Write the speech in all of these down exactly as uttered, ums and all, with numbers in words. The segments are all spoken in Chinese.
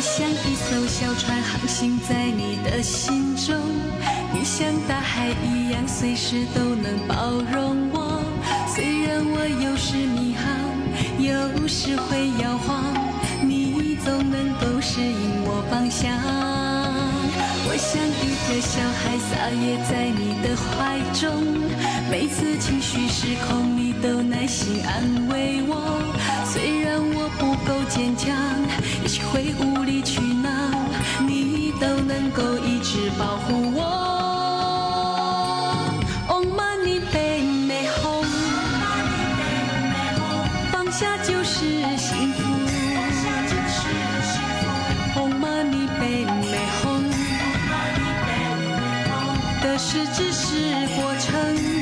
像一艘小船航行在你的心中，你像大海一样随时都能包容我。虽然我有时迷航，有时会摇晃，你总能够适应我方向。我像一个小孩撒野在你的怀中，每次情绪失控你都耐心安慰我。虽然我不够坚强，也许会无理取闹，你都能够一直保护我。Oh money baby home， 放下就是幸福。Oh money baby home， 得失只是过程。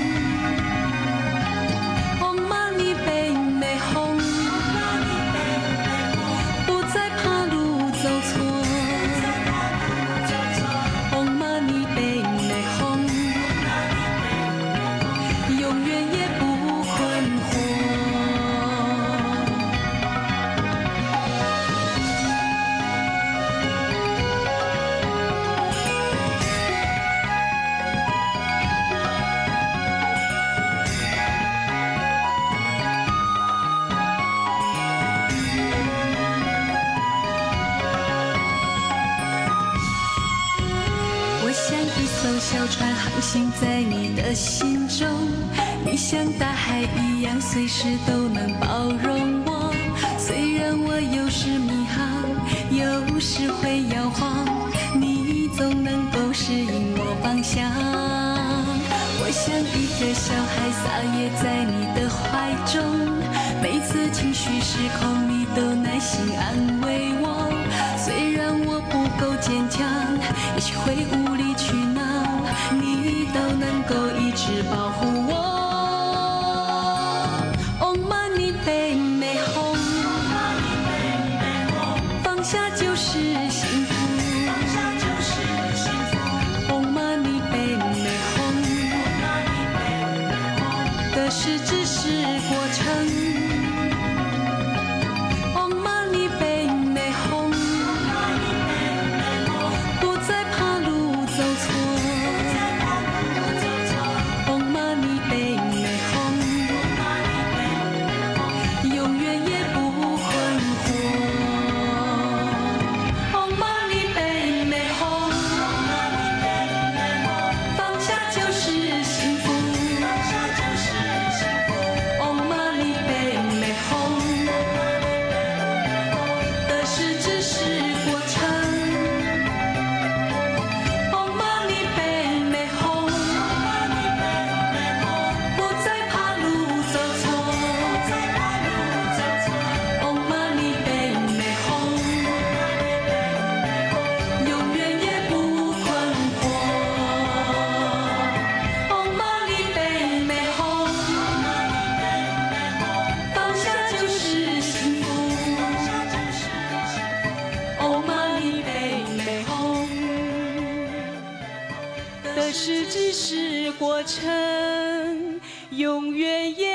小船航行在你的心中，你像大海一样随时都能包容我。虽然我有时迷航，有时会摇晃，你总能够适应我方向。我像一个小孩撒野在你的怀中，每次情绪失控你都耐心安慰我。虽然我不够坚强，也许会无理取闹，你都能够一直保护我。Oh money baby home， 放下就是幸福。Oh money baby home， 得失只是过程。 得失只是过程，永远也